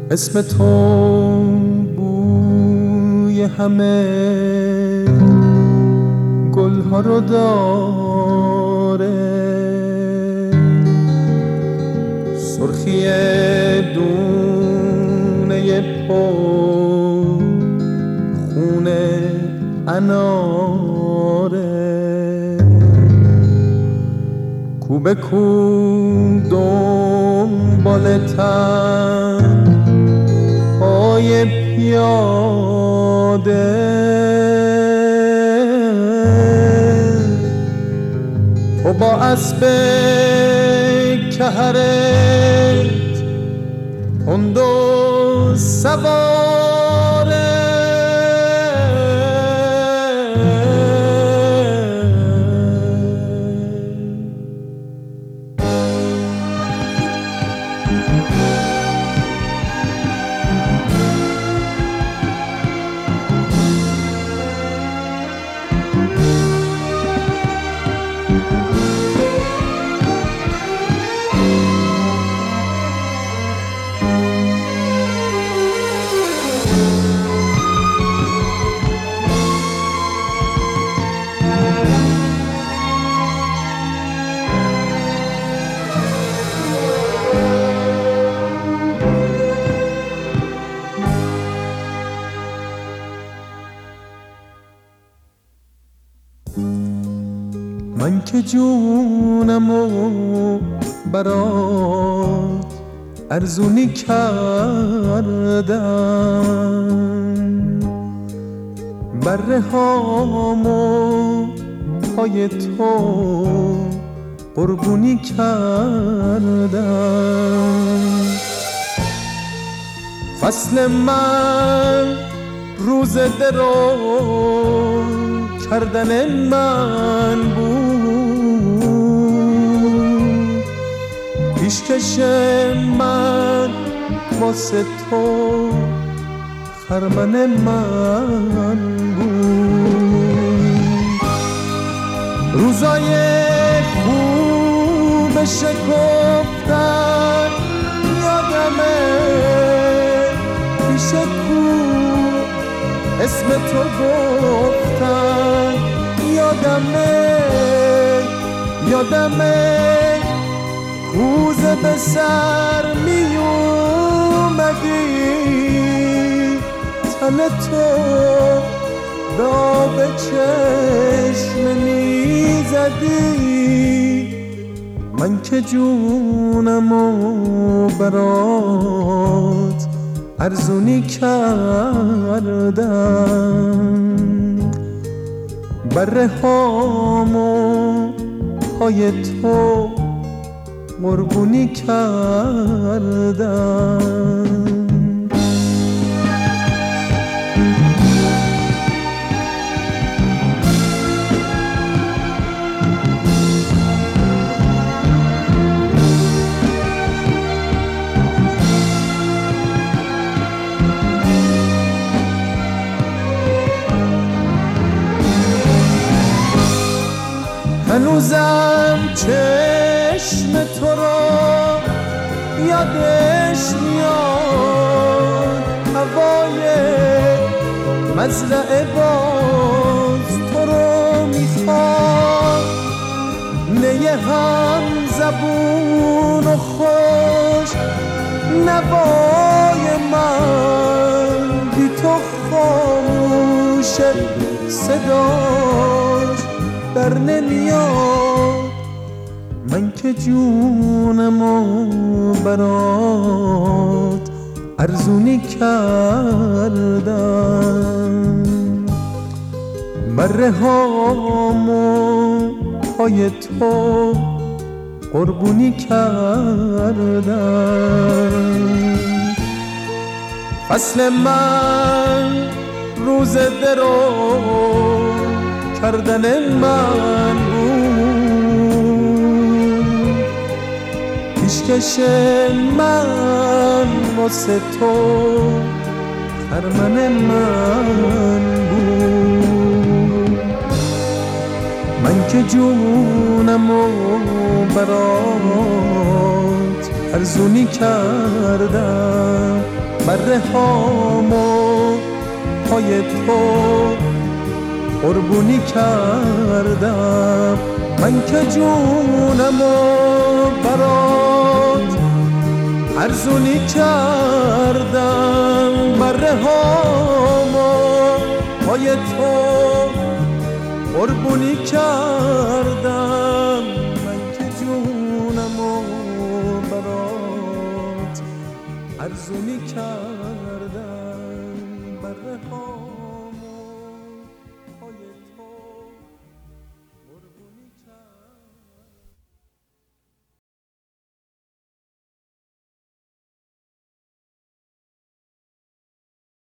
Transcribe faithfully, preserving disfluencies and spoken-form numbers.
اسم تو بوی همه گلها رو داره، سرخی دونه پو خونه اناره، کو به کو دنبالتن پای پیاده، تو با اسب کهرت تند و سواره، من که جونمو برات ارزونی کردم، بره هامو پای تو قربونی کردم. فصل من روز درو کردن من بود، پیشکش من واسه تو خرمن من بود. روزای خوب شکفتن یادمه، پیش کو اسم تو گفتن یادمه، یادمه کوزه به سر می اومدی، تن تو به آب چشم می زدی. من که جونمو برات ارزونی کردم، بره هامو پای تو قربونی کردم. هنوزم چشم تو رو یادش میاد، هوای مزرعه باز تو رو میخواد، نیه هم زبون و خوش نوای من بی تو خاموشه، صداش در نمیاد. من که جونمو برات ارزونی کردم، بره هامو پای تو قربونی کردم. فصل من روز درو کردن من بود، پیشکش من واسه تو خرمن من بود. من که جونمو برات ارزونی کردم، بره هامو پای تو قربونی کردم، من که جونمو برات ارزونی کردم. بره هامو پای تو قربونی کردم، من که جونمو برات ارزونی کردم.